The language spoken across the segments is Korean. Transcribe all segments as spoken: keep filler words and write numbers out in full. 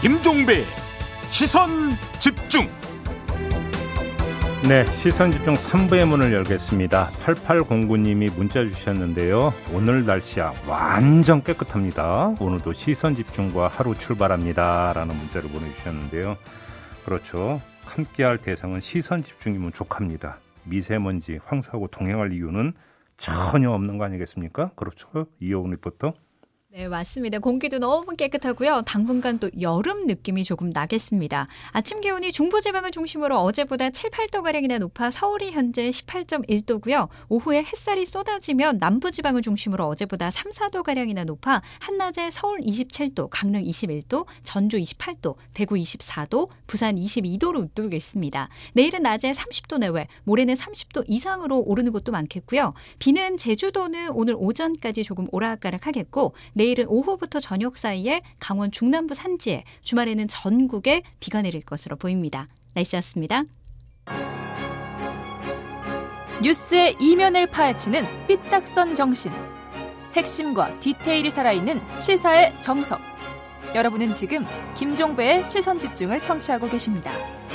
김종배 시선 집중. 네, 시선 집중 삼 부의 문을 열겠습니다. 팔팔공구 님이 문자 주셨는데요. 오늘 날씨야 완전 깨끗합니다. 오늘도 시선 집중과 하루 출발합니다. 라는 문자를 보내주셨는데요. 그렇죠. 함께할 대상은 시선 집중이면 족합니다. 미세먼지, 황사하고 동행할 이유는 전혀 없는 거 아니겠습니까? 그렇죠. 이효은 리포터. 네, 맞습니다. 공기도 너무 깨끗하고요. 당분간 또 여름 느낌이 조금 나겠습니다. 아침 기온이 중부지방을 중심으로 어제보다 칠, 팔 도가량이나 높아 서울이 현재 십팔 점 일 도고요. 오후에 햇살이 쏟아지면 남부지방을 중심으로 어제보다 삼, 사 도가량이나 높아 한낮에 서울 이십칠 도, 강릉 이십일 도, 전주 이십팔 도, 대구 이십사 도, 부산 이십이 도로 웃돌겠습니다. 내일은 낮에 삼십 도 내외, 모레는 삼십 도 이상으로 오르는 곳도 많겠고요. 비는 제주도는 오늘 오전까지 조금 오락가락하겠고 내일은 오후부터 저녁 사이에 강원 중남부 산지에, 주말에는 전국에 비가 내릴 것으로 보입니다. 날씨였습니다. 뉴스의 이면을 파헤치는 삐딱선 정신. 핵심과 디테일이 살아있는 시사의 정석. 여러분은 지금 김종배의 시선집중을 청취하고 계십니다.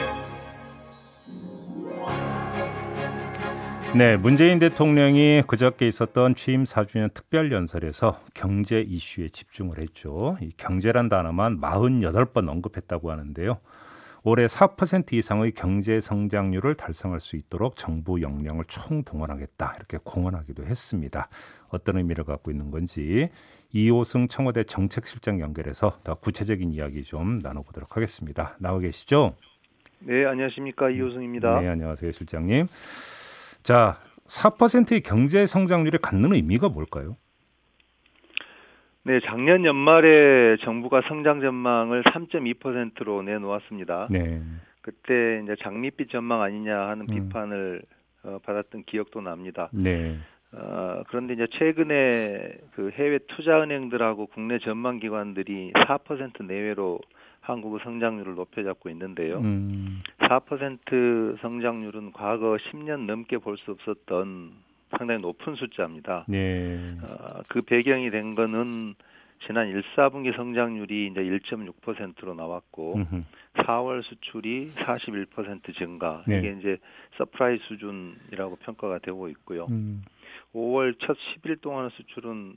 네, 문재인 대통령이 그저께 있었던 취임 사 주년 특별연설에서 경제 이슈에 집중을 했죠. 이 경제란 단어만 사십팔 번 언급했다고 하는데요. 올해 사 퍼센트 이상의 경제 성장률을 달성할 수 있도록 정부 역량을 총동원하겠다, 이렇게 공언하기도 했습니다. 어떤 의미를 갖고 있는 건지 이호승 청와대 정책실장 연결해서 더 구체적인 이야기 좀 나눠보도록 하겠습니다. 나와 계시죠? 네, 안녕하십니까. 이호승입니다. 네, 안녕하세요, 실장님. 자, 사 퍼센트의 경제 성장률이 갖는 의미가 뭘까요? 네, 작년 연말에 정부가 성장 전망을 삼 점 이 퍼센트로 내놓았습니다. 네. 그때 이제 장밋빛 전망 아니냐 하는 음. 비판을 어, 받았던 기억도 납니다. 네. 어, 그런데 이제 최근에 그 해외 투자은행들하고 국내 전망기관들이 사 퍼센트 내외로 한국의 성장률을 높여잡고 있는데요. 음. 사 퍼센트 성장률은 과거 십 년 넘게 볼 수 없었던 상당히 높은 숫자입니다. 네. 어, 그 배경이 된 거는 지난 일, 사분기 성장률이 이제 일 점 육 퍼센트로 나왔고 음흠. 사월 수출이 사십일 퍼센트 증가. 네. 이게 이제 서프라이즈 수준이라고 평가가 되고 있고요. 음. 오월 첫 십 일 동안의 수출은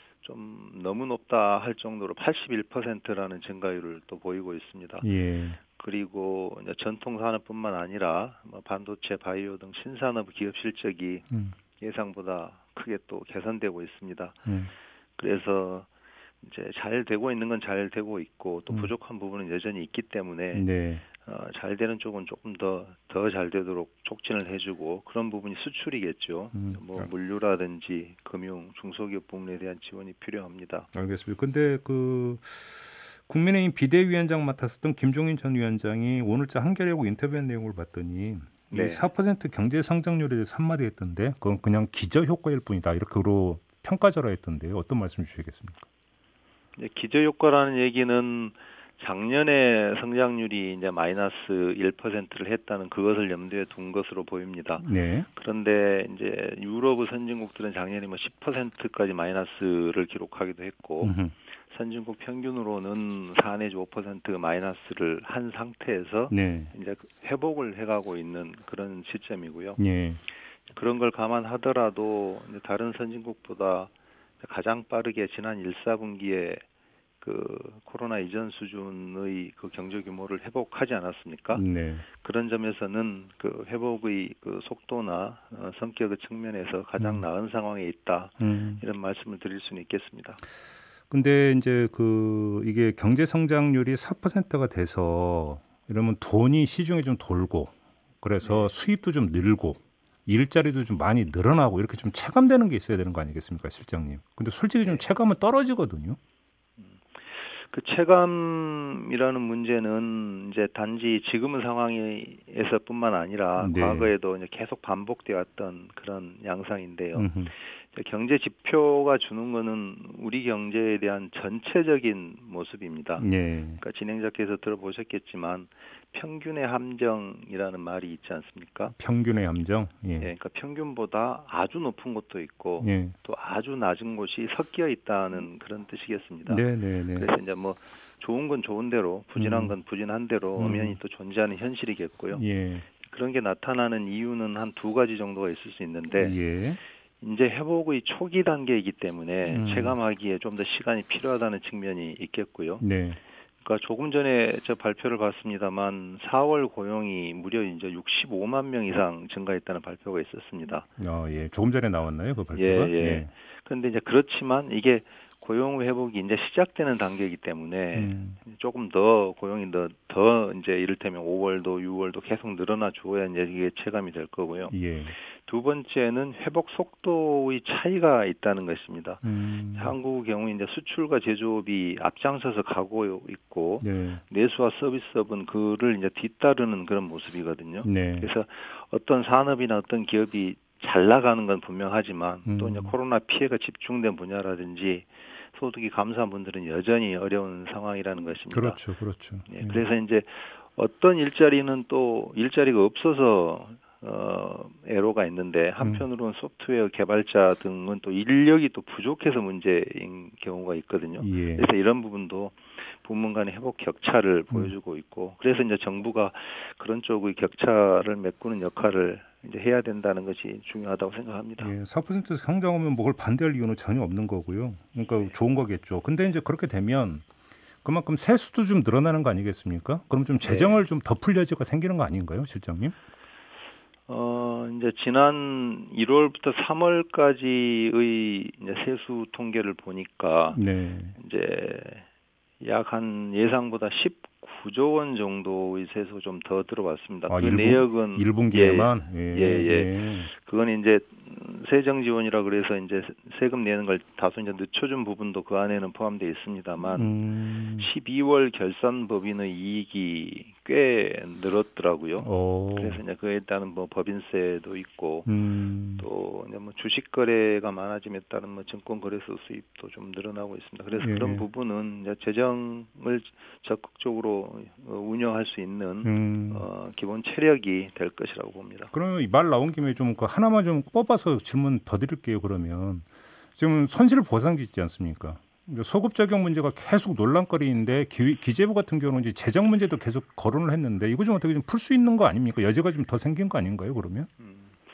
좀 너무 높다 할 정도로 팔십일 퍼센트라는 증가율을 또 보이고 있습니다. 예. 그리고 이제 전통 산업뿐만 아니라 뭐 반도체, 바이오 등 신산업 기업 실적이 음. 예상보다 크게 또 개선되고 있습니다. 음. 그래서 이제 잘 되고 있는 건 잘 되고 있고 또 음. 부족한 부분은 여전히 있기 때문에 네. 어, 잘 되는 쪽은 조금 더 더 잘 되도록 촉진을 해주고 그런 부분이 수출이겠죠. 음. 뭐 물류라든지 금융, 중소기업 부분에 대한 지원이 필요합니다. 알겠습니다. 근데 그 국민의힘 비대위원장 맡았었던 김종인 전 위원장이 오늘자 한겨레하고 인터뷰한 내용을 봤더니 네. 이 사 퍼센트 경제 성장률에 대해서 한마디 했던데 그건 그냥 기저효과일 뿐이다, 이렇게로 평가절하했던데요. 어떤 말씀 주시겠습니까? 네, 기저효과라는 얘기는 작년에 성장률이 이제 마이너스 일 퍼센트를 했다는 그것을 염두에 둔 것으로 보입니다. 네. 그런데 이제 유럽의 선진국들은 작년에 뭐 십 퍼센트까지 마이너스를 기록하기도 했고 음흠. 선진국 평균으로는 사 내지 오 퍼센트 마이너스를 한 상태에서 네. 이제 회복을 해가고 있는 그런 시점이고요. 네. 그런 걸 감안하더라도 이제 다른 선진국보다 가장 빠르게 지난 일, 사분기에 그 코로나 이전 수준의 그 경제 규모를 회복하지 않았습니까? 네. 그런 점에서는 그 회복의 그 속도나 어, 성격의 측면에서 가장 음. 나은 상황에 있다. 음. 이런 말씀을 드릴 수는 있겠습니다. 근데 이제 그 이게 경제 성장률이 사 퍼센트가 돼서 이러면 돈이 시중에 좀 돌고 그래서 네. 수입도 좀 늘고 일자리도 좀 많이 늘어나고 이렇게 좀 체감되는 게 있어야 되는 거 아니겠습니까, 실장님? 근데 솔직히 좀 네. 체감은 떨어지거든요. 그 체감이라는 문제는 이제 단지 지금의 상황에서뿐만 아니라 네. 과거에도 이제 계속 반복되었던 그런 양상인데요. 음흠. 경제 지표가 주는 거는 우리 경제에 대한 전체적인 모습입니다. 예. 그러니까 진행자께서 들어보셨겠지만 평균의 함정이라는 말이 있지 않습니까? 평균의 함정. 예. 예, 그러니까 평균보다 아주 높은 곳도 있고 예. 또 아주 낮은 곳이 섞여 있다는 그런 뜻이겠습니다. 네, 네, 네. 그래서 이제 뭐 좋은 건 좋은 대로, 부진한 음. 건 부진한 대로 엄연히 또 존재하는 현실이겠고요. 예. 그런 게 나타나는 이유는 한 두 가지 정도가 있을 수 있는데 예. 이제 회복의 초기 단계이기 때문에 음. 체감하기에 좀 더 시간이 필요하다는 측면이 있겠고요. 네. 그러니까 조금 전에 저 발표를 봤습니다만 사월 고용이 무려 이제 육십오만 명 이상 증가했다는 발표가 있었습니다. 어, 예. 조금 전에 나왔나요, 그 발표가? 예, 예. 그런데 이제 그렇지만 이게 고용 회복이 이제 시작되는 단계이기 때문에 음. 조금 더 고용이 더, 더 이제 이를테면 오월도 유월도 계속 늘어나 주어야 이제 이게 체감이 될 거고요. 예. 두 번째는 회복 속도의 차이가 있다는 것입니다. 음. 한국의 경우 이제 수출과 제조업이 앞장서서 가고 있고 네. 내수와 서비스업은 그를 이제 뒤따르는 그런 모습이거든요. 네. 그래서 어떤 산업이나 어떤 기업이 잘 나가는 건 분명하지만 음. 또 이제 코로나 피해가 집중된 분야라든지 소득이 감소한 분들은 여전히 어려운 상황이라는 것입니다. 그렇죠, 그렇죠. 예, 그래서 이제 어떤 일자리는 또 일자리가 없어서 어, 애로가 있는데 한편으로는 소프트웨어 개발자 등은 또 인력이 또 부족해서 문제인 경우가 있거든요. 예. 그래서 이런 부분도 부문 간의 회복 격차를 보여주고 있고 그래서 이제 정부가 그런 쪽의 격차를 메꾸는 역할을 이제 해야 된다는 것이 중요하다고 생각합니다. 예, 사 퍼센트 성장하면 뭐 그걸 반대할 이유는 전혀 없는 거고요. 그러니까 좋은 거겠죠. 근데 이제 그렇게 되면 그만큼 세수도 좀 늘어나는 거 아니겠습니까? 그럼 좀 재정을 좀 덮을 여지가 생기는 거 아닌가요, 실장님? 어, 이제 지난 일월부터 삼월까지의 이제 세수 통계를 보니까 네. 이제 약 한 예상보다 십구조 원 정도의 세수가 좀 더 들어왔습니다. 아, 그 일 분, 내역은 일 분기에만 예, 예, 예. 예. 그건 이제 세정 지원이라 그래서 이제 세금 내는 걸 다소 이제 늦춰준 부분도 그 안에는 포함되어 있습니다만 음. 십이월 결산 법인의 이익이 꽤 늘었더라고요. 오. 그래서 이제 그에 따른 뭐 법인세도 있고 음. 또 이제 뭐 주식 거래가 많아짐에 따른 뭐 증권 거래소 수입도 좀 늘어나고 있습니다. 그래서 예. 그런 부분은 이제 재정을 적극적으로 운영할 수 있는 음. 어, 기본 체력이 될 것이라고 봅니다. 그러면 이 말 나온 김에 좀 그 하나만 좀 뽑아서 질문 더 드릴게요. 그러면 지금 손실 보상제 있지 않습니까? 소급 적용 문제가 계속 논란거리인데 기, 기재부 같은 경우는 이제 재정 문제도 계속 거론을 했는데 이거 좀 어떻게 좀 풀 수 있는 거 아닙니까? 여지가 좀 더 생긴 거 아닌가요? 그러면? 음.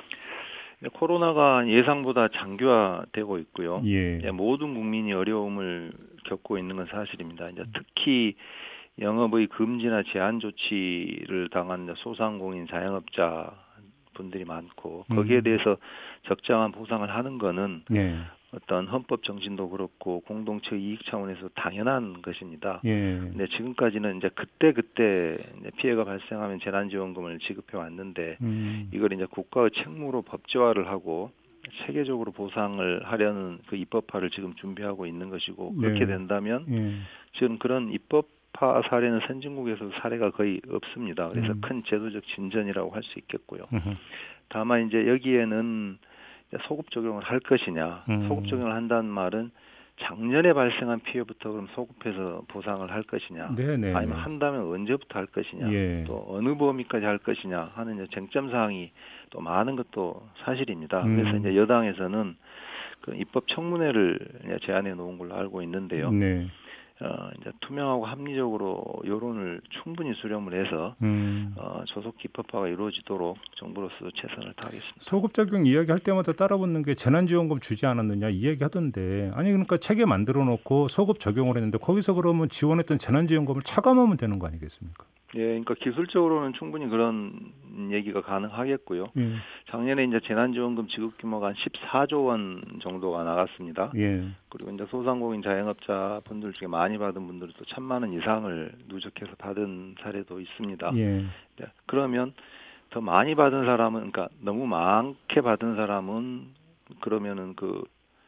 코로나가 예상보다 장기화되고 있고요. 예. 예, 모든 국민이 어려움을 겪고 있는 건 사실입니다. 이제 특히 영업의 금지나 제한 조치를 당한 소상공인 자영업자 분들이 많고 거기에 대해서 적정한 보상을 하는 거는 예. 어떤 헌법 정신도 그렇고 공동체 이익 차원에서 당연한 것입니다. 예. 근데 지금까지는 이제 그때 그때 이제 피해가 발생하면 재난지원금을 지급해 왔는데 음. 이걸 이제 국가의 책무로 법제화를 하고 체계적으로 보상을 하려는 그 입법화를 지금 준비하고 있는 것이고 그렇게 네. 된다면 예. 지금 그런 입법화 사례는 선진국에서 사례가 거의 없습니다. 그래서 음. 큰 제도적 진전이라고 할 수 있겠고요. 음흠. 다만 이제 여기에는 소급 적용을 할 것이냐, 음. 소급 적용을 한다는 말은 작년에 발생한 피해부터 그럼 소급해서 보상을 할 것이냐, 네네. 아니면 한다면 언제부터 할 것이냐, 예. 또 어느 범위까지 할 것이냐 하는 이제 쟁점 사항이 또 많은 것도 사실입니다. 음. 그래서 이제 여당에서는 그 입법 청문회를 이제 제안해 놓은 걸로 알고 있는데요. 네. 어, 이제 투명하고 합리적으로 여론을 충분히 수렴을 해서 음. 어, 조속히 입법화가 이루어지도록 정부로서 최선을 다하겠습니다. 소급 적용 이야기할 때마다 따라붙는 게 재난지원금 주지 않았느냐 이 얘기 하던데 아니 그러니까 체계 만들어 놓고 소급 적용을 했는데 거기서 그러면 지원했던 재난지원금을 차감하면 되는 거 아니겠습니까? 예, 그러니까 기술적으로는 충분히 그런 얘기가 가능하겠고요. 예. 작년에 이제 재난지원금 지급 규모가 한 십사조 원 정도가 나갔습니다. 예. 그리고 이제 소상공인 자영업자 분들 중에 많이 받은 분들도 천만 원 이상을 누적해서 받은 사례도 있습니다. 예. 네, 그러면 더 많이 받은 사람은, 그러니까 너무 많게 받은 사람은 그러면은 그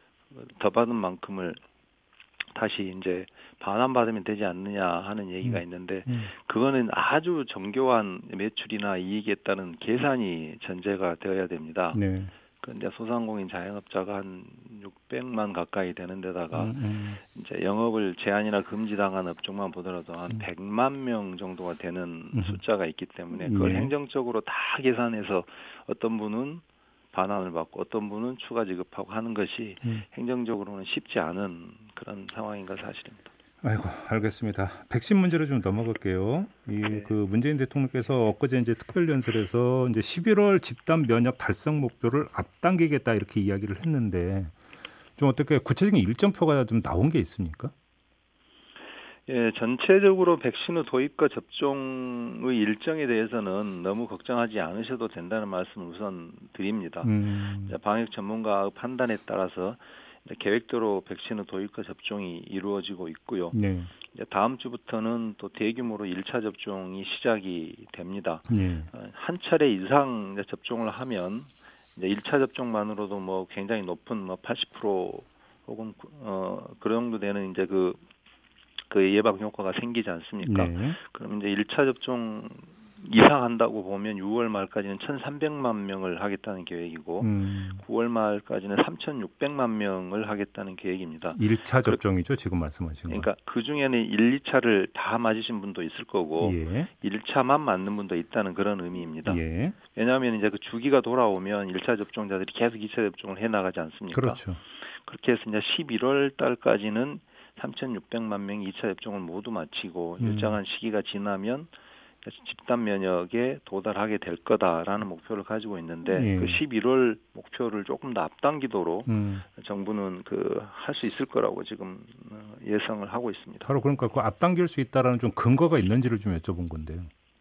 더 받은 만큼을 다시 이제 반환받으면 되지 않느냐 하는 얘기가 있는데 음. 그거는 아주 정교한 매출이나 이익에 따른 계산이 전제가 되어야 됩니다. 네. 그런데 소상공인 자영업자가 한 육백만 가까이 되는 데다가 음, 음. 이제 영업을 제한이나 금지당한 업종만 보더라도 한 음. 백만 명 정도가 되는 음. 숫자가 있기 때문에 그걸 예. 행정적으로 다 계산해서 어떤 분은 반환을 받고 어떤 분은 추가 지급하고 하는 것이 음. 행정적으로는 쉽지 않은 그런 상황인 건 사실입니다. 아이고, 알겠습니다. 백신 문제로 좀 넘어갈게요. 이 네. 그 문재인 대통령께서 엊그제 이제 특별연설에서 이제 십일월 집단 면역 달성 목표를 앞당기겠다 이렇게 이야기를 했는데 좀 어떻게 구체적인 일정표가 좀 나온 게 있습니까? 예, 전체적으로 백신 후 도입과 접종의 일정에 대해서는 너무 걱정하지 않으셔도 된다는 말씀을 우선 드립니다. 음. 방역 전문가의 판단에 따라서 계획대로 백신 후 도입과 접종이 이루어지고 있고요. 네. 이제 다음 주부터는 또 대규모로 일 차 접종이 시작이 됩니다. 네. 한 차례 이상 이제 접종을 하면 이제 일 차 접종만으로도 뭐 굉장히 높은 뭐 팔십 퍼센트 혹은 어 그런 정도 되는 이제 그 그 예방 효과가 생기지 않습니까? 네. 그럼 이제 일 차 접종 이상 한다고 보면 유월 말까지는 천삼백만 명을 하겠다는 계획이고 음. 구월 말까지는 삼천육백만 명을 하겠다는 계획입니다. 일 차 접종이죠, 지금 말씀하신 거. 그러니까 그 중에는 일, 이 차를 다 맞으신 분도 있을 거고 예. 일 차만 맞는 분도 있다는 그런 의미입니다. 예. 왜냐하면 이제 그 주기가 돌아오면 일 차 접종자들이 계속 이 차 접종을 해 나가지 않습니까? 그렇죠. 그렇게 해서 이제 십일월 달까지는 삼천육백만 명이 이 차 접종을 모두 마치고 음. 일정한 시기가 지나면 집단 면역에 도달하게 될 거다라는 목표를 가지고 있는데 예. 그 십일월 목표를 조금 더 앞당기도록 음. 정부는 그 할 수 있을 거라고 지금 예상을 하고 있습니다. 바로 그러니까 그 앞당길 수 있다라는 좀 근거가 있는지를 좀 여쭤본 건데요.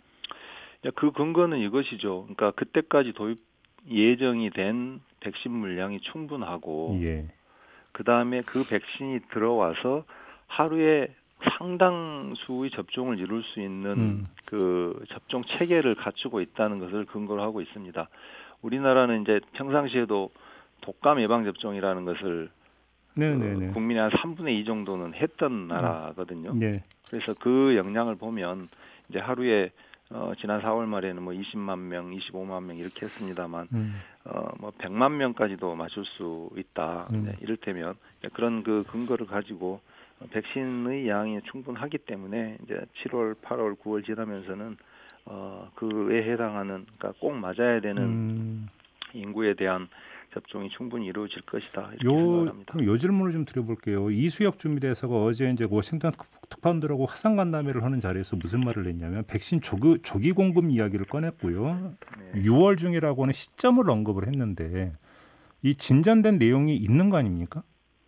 그 근거는 이것이죠. 그러니까 그때까지 도입 예정이 된 백신 물량이 충분하고 예. 그 다음에 그 백신이 들어와서 하루에 상당수의 접종을 이룰 수 있는 음. 그 접종 체계를 갖추고 있다는 것을 근거로 하고 있습니다. 우리나라는 이제 평상시에도 독감 예방 접종이라는 것을 네네네. 그 국민의 한 삼분의 이 정도는 했던 나라거든요. 네. 그래서 그 역량을 보면 이제 하루에 어, 지난 사월 말에는 뭐 이십만 명, 이십오만 명 이렇게 했습니다만, 음. 어, 뭐 백만 명까지도 맞출 수 있다. 음. 네, 이를테면 그런 그 근거를 가지고 백신의 양이 충분하기 때문에 이제 칠월, 팔월, 구월 지나면서는 어, 그에 해당하는, 그러니까 꼭 맞아야 되는 음. 인구에 대한 접종이 충분히 이루어질 것이다. 이렇게 요, 생각합니다. 그럼 요 질문을 좀 드려볼게요. 이수혁 준비대사가 어제 이제 워싱턴 특파원들하고 화상 간담회를 하는 자리에서 무슨 말을 했냐면 백신 조기, 조기 공급 이야기를 꺼냈고요. 네. 유월 중이라고 하는 시점을 언급을 했는데 이 진전된 내용이 있는 거 아닙니까?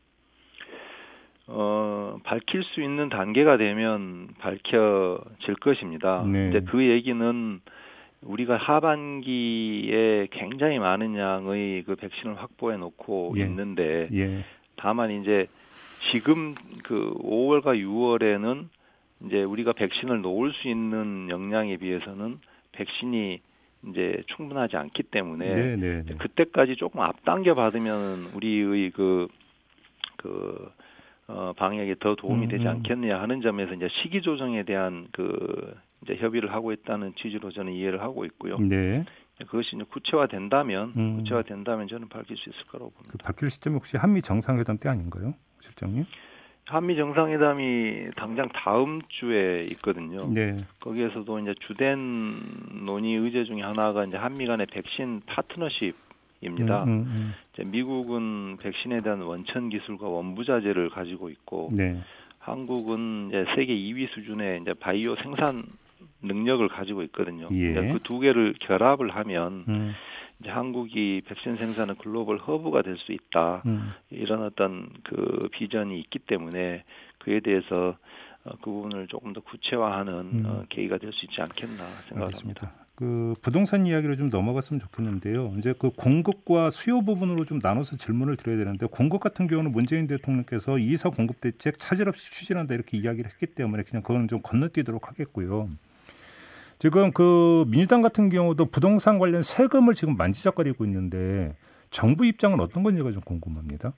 어, 밝힐 수 있는 단계가 되면 밝혀질 것입니다. 네. 이제 그 얘기는 우리가 하반기에 굉장히 많은 양의 그 백신을 확보해 놓고 예. 있는데 예. 다만 이제 지금 그 오월과 유월에는 이제 우리가 백신을 놓을 수 있는 역량에 비해서는 백신이 이제 충분하지 않기 때문에 네, 네, 네. 그때까지 조금 앞당겨 받으면 우리의 그, 그, 어, 방역에 더 도움이 되지 않겠느냐 하는 점에서 이제 시기 조정에 대한 그 이제 협의를 하고 있다는 취지로 저는 이해를 하고 있고요. 네. 그것이 이제 구체화된다면 음. 구체화된다면 저는 밝힐 수 있을 거라고 봅니다. 그 밝힐 시점이 혹시 한미 정상회담 때 아닌가요, 실장님? 한미 정상회담이 당장 다음 주에 있거든요. 네. 거기에서도 이제 주된 논의 의제 중에 하나가 이제 한미 간의 백신 파트너십입니다. 음, 음, 음. 이제 미국은 백신에 대한 원천 기술과 원부자재를 가지고 있고, 네. 한국은 이제 세계 이 위 수준의 이제 바이오 생산 능력을 가지고 있거든요. 예. 그 두 개를 결합을 하면 음, 이제 한국이 백신 생산의 글로벌 허브가 될 수 있다. 음. 이런 어떤 그 비전이 있기 때문에 그에 대해서 어, 그 부분을 조금 더 구체화하는 음. 어, 계기가 될 수 있지 않겠나 생각합니다. 알겠습니다. 그 부동산 이야기를 좀 넘어갔으면 좋겠는데요. 이제 그 공급과 수요 부분으로 좀 나눠서 질문을 드려야 되는데 공급 같은 경우는 문재인 대통령께서 이사 공급 대책 차질 없이 추진한다 이렇게 이야기를 했기 때문에 그냥 그건 좀 건너뛰도록 하겠고요. 지금 그 민주당 같은 경우도 부동산 관련 세금을 지금 만지작거리고 있는데 정부 입장은 어떤 건지가 좀 궁금합니다.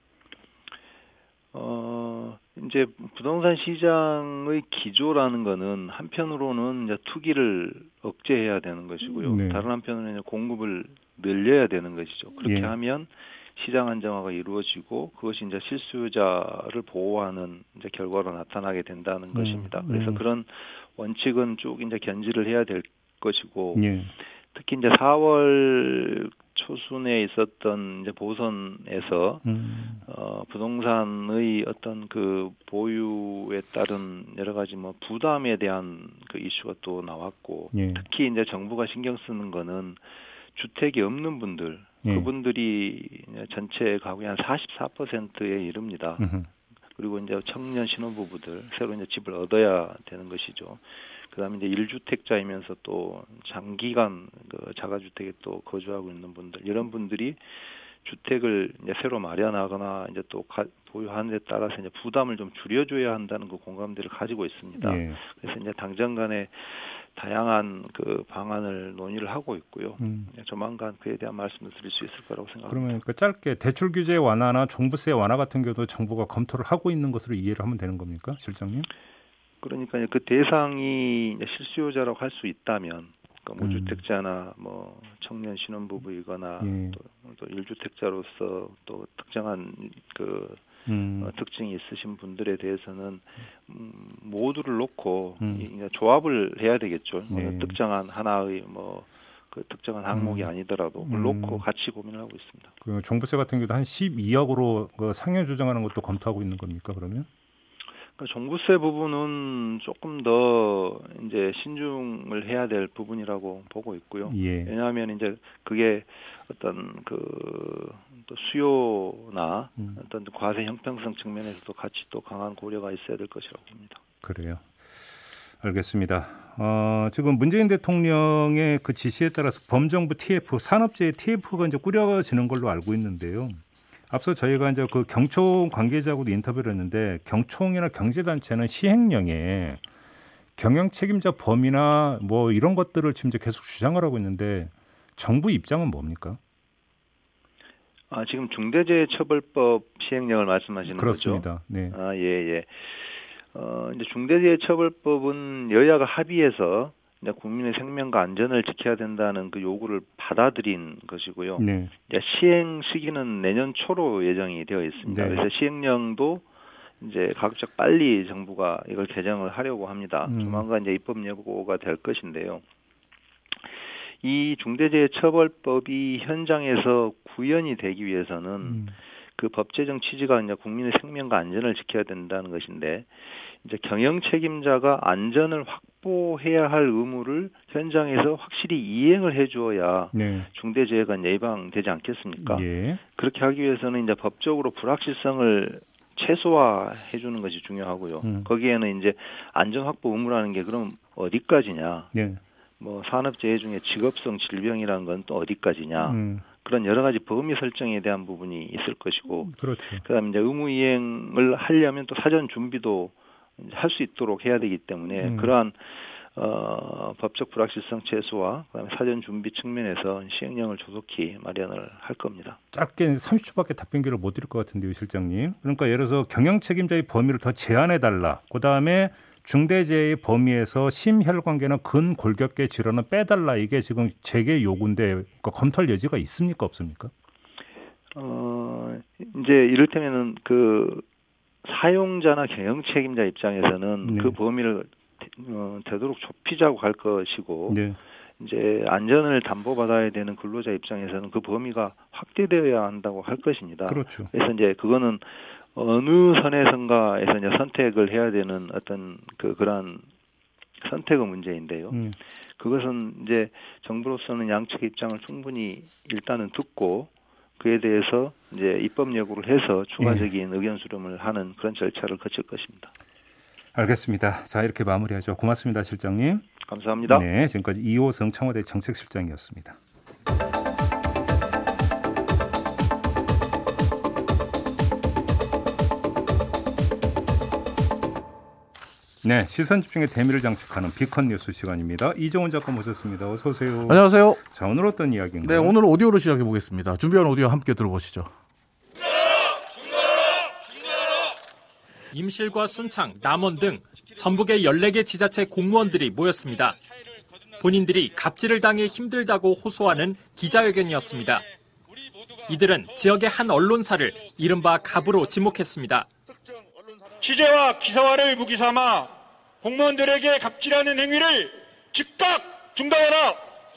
어, 이제 부동산 시장의 기조라는 거는 한편으로는 이제 투기를 억제해야 되는 것이고요. 네. 다른 한편으로는 이제 공급을 늘려야 되는 것이죠. 그렇게 예. 하면 시장 안정화가 이루어지고 그것이 이제 실수요자를 보호하는 이제 결과로 나타나게 된다는 음, 것입니다. 그래서 음. 그런 원칙은 쭉 이제 견지를 해야 될 것이고 예. 특히 이제 사월 초순에 있었던 이제 보선에서 음. 어, 부동산의 어떤 그 보유에 따른 여러 가지 뭐 부담에 대한 그 이슈가 또 나왔고 예. 특히 이제 정부가 신경 쓰는 거는 주택이 없는 분들 예. 그분들이 전체 가구의 한 사십사 퍼센트에 이릅니다. 음흠. 그리고 이제 청년 신혼부부들 새로 이제 집을 얻어야 되는 것이죠. 그다음에 이제 일주택자이면서 또 장기간 그 자가주택에 또 거주하고 있는 분들 이런 분들이 주택을 이제 새로 마련하거나 이제 또 가, 보유하는 데 따라서 이제 부담을 좀 줄여줘야 한다는 그 공감대를 가지고 있습니다. 예. 그래서 이제 당장간에 다양한 그 방안을 논의를 하고 있고요. 음. 조만간 그에 대한 말씀을 드릴 수 있을 거라고 생각합니다. 그러면 그 짧게 대출 규제 완화나 종부세 완화 같은 경우도 정부가 검토를 하고 있는 것으로 이해를 하면 되는 겁니까, 실장님? 그러니까 그 대상이 실수요자라고 할 수 있다면, 그러니까 무주택자나 뭐 청년 신혼부부이거나 예. 또, 또 일주택자로서 또 특정한 그 음. 어, 특징이 있으신 분들에 대해서는 음, 모두를 놓고 음. 이, 조합을 해야 되겠죠. 네. 뭐 특정한 하나의 뭐 그 특정한 항목이 음. 아니더라도 그걸 음. 놓고 같이 고민을 하고 있습니다. 그 종부세 같은 경우도 한 십이억으로 그 상향 조정하는 것도 검토하고 있는 겁니까, 그러면? 그러니까 종부세 부분은 조금 더 이제 신중을 해야 될 부분이라고 보고 있고요. 예. 왜냐하면 이제 그게 어떤 그 또 수요나 음. 어떤 과세 형평성 측면에서도 같이 또 강한 고려가 있어야 될 것이라고 봅니다. 그래요. 알겠습니다. 어, 지금 문재인 대통령의 그 지시에 따라서 범정부 티에프, 산업재해 티에프가 이제 꾸려지는 걸로 알고 있는데요. 앞서 저희가 이제 그 경총 관계자하고도 인터뷰를 했는데 경총이나 경제단체는 시행령에 경영 책임자 범위나 뭐 이런 것들을 지금 이제 계속 주장을 하고 있는데 정부 입장은 뭡니까? 아, 지금 중대재해처벌법 시행령을 말씀하시는 그렇습니다. 거죠? 네. 아, 예, 예. 어, 이제 중대재해처벌법은 여야가 합의해서 이제 국민의 생명과 안전을 지켜야 된다는 그 요구를 받아들인 것이고요. 네. 이제 시행 시기는 내년 초로 예정이 되어 있습니다. 네. 그래서 시행령도 이제 가급적 빨리 정부가 이걸 개정을 하려고 합니다. 음. 조만간 이제 입법 예고가 될 것인데요. 이 중대재해처벌법이 현장에서 구현이 되기 위해서는 음. 그 법 제정 취지가 이제 국민의 생명과 안전을 지켜야 된다는 것인데 이제 경영 책임자가 안전을 확보해야 할 의무를 현장에서 확실히 이행을 해주어야 네. 중대재해가 예방되지 않겠습니까? 예. 그렇게 하기 위해서는 이제 법적으로 불확실성을 최소화해 주는 것이 중요하고요. 음. 거기에는 이제 안전 확보 의무라는 게 그럼 어디까지냐? 예. 뭐 산업재해 중에 직업성 질병이라는 건 또 어디까지냐? 음. 그런 여러 가지 범위 설정에 대한 부분이 있을 것이고, 그렇죠. 그다음에 이제 의무 이행을 하려면 또 사전 준비도 할 수 있도록 해야 되기 때문에 음. 그러한 어, 법적 불확실성 최소화, 그다음에 사전 준비 측면에서 시행령을 조속히 마련을 할 겁니다. 짧게 삼십 초밖에 답변기를 못 드릴 것 같은데요, 실장님. 그러니까 예를 들어서 경영 책임자의 범위를 더 제한해 달라. 그다음에 중대재해의 범위에서 심혈관계나 근골격계 질환은 빼달라. 이게 지금 재개 요구인데 그러니까 검토할 여지가 있습니까, 없습니까? 어, 이제 이를테면은 그 사용자나 경영 책임자 입장에서는 네. 그 범위를 어, 되도록 좁히자고 할 것이고 네. 이제 안전을 담보받아야 되는 근로자 입장에서는 그 범위가 확대되어야 한다고 할 것입니다. 그렇죠. 그래서 이제 그거는 어느 선에선가에서 이제 선택을 해야 되는 어떤 그 그러한 선택의 문제인데요. 음. 그것은 이제 정부로서는 양측의 입장을 충분히 일단은 듣고 그에 대해서 이제 입법 예고를 해서 추가적인 네. 의견 수렴을 하는 그런 절차를 거칠 것입니다. 알겠습니다. 자, 이렇게 마무리하죠. 고맙습니다, 실장님. 감사합니다. 네, 지금까지 이호성 청와대 정책실장이었습니다. 네, 시선 집중의 대미를 장식하는 비컨 뉴스 시간입니다. 이정훈 작가 모셨습니다. 어서 오세요. 안녕하세요. 자, 오늘 어떤 이야기인가요? 네, 오늘 오디오로 시작해 보겠습니다. 준비한 오디오 함께 들어보시죠. 임실과 순창, 남원 등 전북의 열네 개 지자체 공무원들이 모였습니다. 본인들이 갑질을 당해 힘들다고 호소하는 기자회견이었습니다. 이들은 지역의 한 언론사를 이른바 갑으로 지목했습니다. 취재와 기사화를 무기 삼아 공무원들에게 갑질하는 행위를 즉각 중단하라!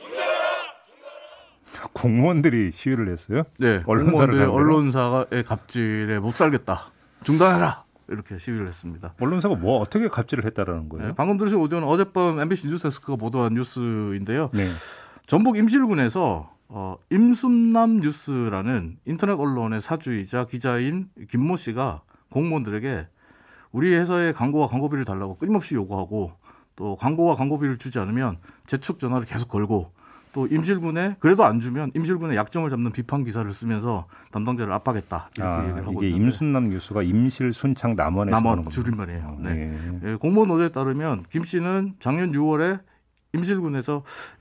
공무원들이 시위를 했어요? 네, 언론사를 언론사의 갑질에 못 살겠다. 중단해라! 이렇게 시위를 했습니다. 언론사가 뭐 어떻게 갑질을 했다라는 거예요? 네, 방금 들으신 오디오는 어젯밤 엠비씨 뉴스데스크가 보도한 뉴스인데요. 네. 전북 임실군에서 어, 임순남 뉴스라는 인터넷 언론의 사주이자 기자인 김모 씨가 공무원들에게 우리 회사에 광고와 광고비를 달라고 끊임없이 요구하고 또 광고와 광고비를 주지 않으면 재촉 전화를 계속 걸고 또 임실군에 그래도 안 주면 임실군의 약점을 잡는 비판 기사를 쓰면서 담당자를 압박했다 이렇게 아, 얘기를 하고 이게 있는데 임순남 뉴스가 임실 순창 남원에서 남원 줄임말이에요. 네. 네. 네, 공무원 노조에 따르면 김 씨는 작년 유월에 임실군에서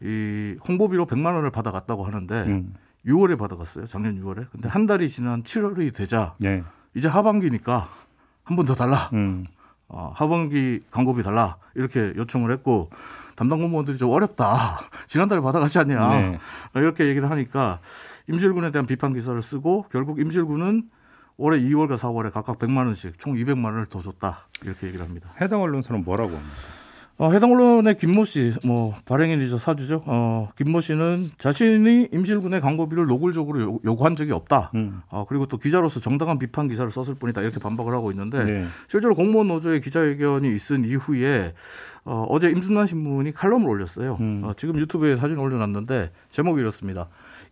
이 홍보비로 백만 원을 받아갔다고 하는데 음. 유월에 받아갔어요. 작년 유월에. 근데 한 달이 지난 칠월이 되자 네. 이제 하반기니까 한 번 더 달라. 음. 어, 하반기 광고비 달라. 이렇게 요청을 했고 담당 공무원들이 좀 어렵다. 지난달에 받아가지 않냐. 네. 이렇게 얘기를 하니까 임실군에 대한 비판 기사를 쓰고 결국 임실군은 올해 이월과 사월에 각각 백만 원씩 총 이백만 원을 더 줬다. 이렇게 얘기를 합니다. 해당 언론사는 뭐라고 합니까? 어, 해당 언론의 김모 씨, 뭐 발행인이죠, 사주죠. 어, 김모 씨는 자신이 임실군의 광고비를 노골적으로 요, 요구한 적이 없다. 음. 어, 그리고 또 기자로서 정당한 비판 기사를 썼을 뿐이다. 이렇게 반박을 하고 있는데 네. 실제로 공무원 노조의 기자회견이 있은 이후에 어, 어제 임순남 신문이 칼럼을 올렸어요. 음. 어, 지금 유튜브에 사진 올려놨는데 제목이 이렇습니다.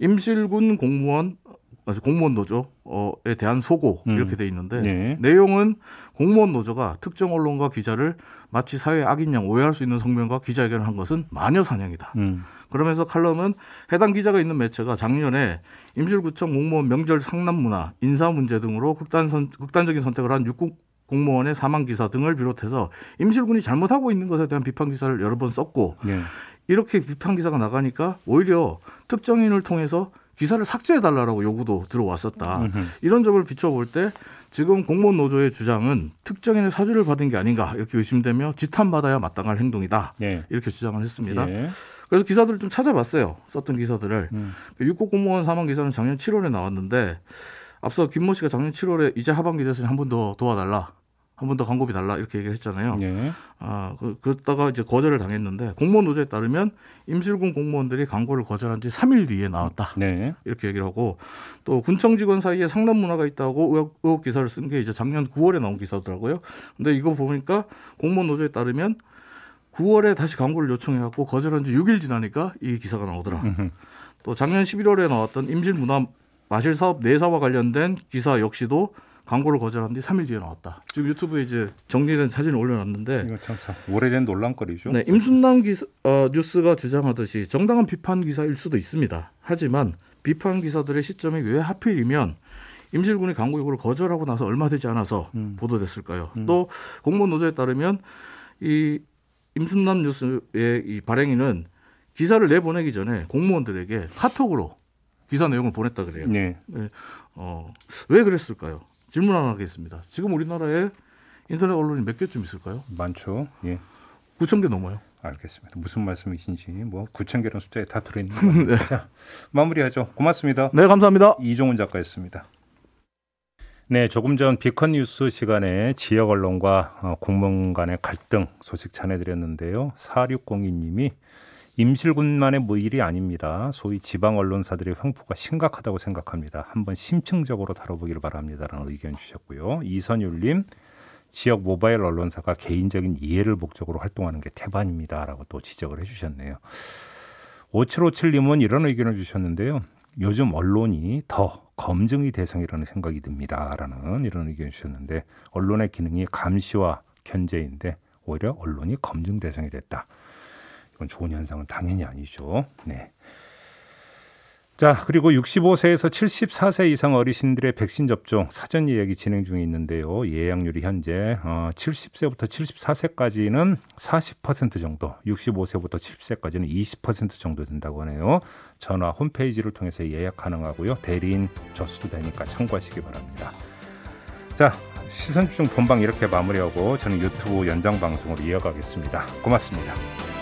임실군 공무원 공무원 노조에 대한 소고 음. 이렇게 돼 있는데 네. 내용은 공무원 노조가 특정 언론과 기자를 마치 사회의 악인 양 오해할 수 있는 성명과 기자회견을 한 것은 마녀 사냥이다. 음. 그러면서 칼럼은 해당 기자가 있는 매체가 작년에 임실구청 공무원 명절 상납 문화, 인사 문제 등으로 극단 선, 극단적인 선택을 한 육군 공무원의 사망 기사 등을 비롯해서 임실군이 잘못하고 있는 것에 대한 비판 기사를 여러 번 썼고 네. 이렇게 비판 기사가 나가니까 오히려 특정인을 통해서 기사를 삭제해달라고 요구도 들어왔었다. 음흠. 이런 점을 비춰볼 때 지금 공무원 노조의 주장은 특정인의 사주를 받은 게 아닌가 이렇게 의심되며 지탄받아야 마땅할 행동이다. 네. 이렇게 주장을 했습니다. 네. 그래서 기사들을 좀 찾아봤어요. 썼던 기사들을. 음. 육군 공무원 사망 기사는 작년 칠월에 나왔는데 앞서 김모 씨가 작년 칠월에 이제 하반기 됐으니 한 번 더 도와달라. 한 번 더 광고비 달라 이렇게 얘기를 했잖아요. 네. 아, 그, 그러다가 이제 거절을 당했는데 공무원 노조에 따르면 임실군 공무원들이 광고를 거절한 지 삼 일 뒤에 나왔다. 네. 이렇게 얘기를 하고 또 군청 직원 사이에 상납 문화가 있다고 의혹, 의혹 기사를 쓴 게 이제 작년 구월에 나온 기사더라고요. 근데 이거 보니까 공무원 노조에 따르면 구월에 다시 광고를 요청해갖고 거절한 지 육 일 지나니까 이 기사가 나오더라. 음흠. 또 작년 십일월에 나왔던 임실문화 마실사업 내사와 관련된 기사 역시도 광고를 거절한 뒤 삼 일 뒤에 나왔다. 지금 유튜브에 이제 정리된 사진을 올려놨는데 이거 참 오래된 논란거리죠. 네, 임순남 기사, 어, 뉴스가 주장하듯이 정당한 비판 기사일 수도 있습니다. 하지만 비판 기사들의 시점이 왜 하필이면 임실군이 광고 요구를 거절하고 나서 얼마 되지 않아서 음. 보도됐을까요? 음. 또 공무원 노조에 따르면 이 임순남 뉴스의 이 발행인은 기사를 내보내기 전에 공무원들에게 카톡으로 기사 내용을 보냈다 그래요. 네. 네. 어, 왜 그랬을까요? 질문 하나 하겠습니다. 지금 우리나라에 인터넷 언론이 몇 개쯤 있을까요? 많죠. 예. 구천 개 넘어요. 알겠습니다. 무슨 말씀이신지 뭐 구천 개라는 숫자에 다 들어있는 겁니다. 네. 자, 마무리하죠. 고맙습니다. 네, 감사합니다. 이종훈 작가였습니다. 네, 조금 전 비컨 뉴스 시간에 지역 언론과 공무원 간의 갈등 소식 전해드렸는데요. 사육공이 님이 임실군만의 뭐 일이 아닙니다. 소위 지방 언론사들의 횡포가 심각하다고 생각합니다. 한번 심층적으로 다뤄보기를 바랍니다라는 의견 주셨고요. 이선율님, 지역 모바일 언론사가 개인적인 이해를 목적으로 활동하는 게 태반입니다라고 또 지적을 해주셨네요. 오칠오칠님은 이런 의견을 주셨는데요. 요즘 언론이 더 검증의 대상이라는 생각이 듭니다라는 이런 의견을 주셨는데 언론의 기능이 감시와 견제인데 오히려 언론이 검증 대상이 됐다. 이건 좋은 현상은 당연히 아니죠. 네. 자, 그리고 육십오 세에서 칠십사 세 이상 어르신들의 백신 접종 사전 예약이 진행 중에 있는데요. 예약률이 현재 칠십 세부터 칠십사 세까지는 사십 퍼센트 정도, 육십오 세부터 칠십 세까지는 이십 퍼센트 정도 된다고 하네요. 전화 홈페이지를 통해서 예약 가능하고요. 대리인 접수도 되니까 참고하시기 바랍니다. 자, 시선집중 본방 이렇게 마무리하고 저는 유튜브 연장 방송으로 이어가겠습니다. 고맙습니다.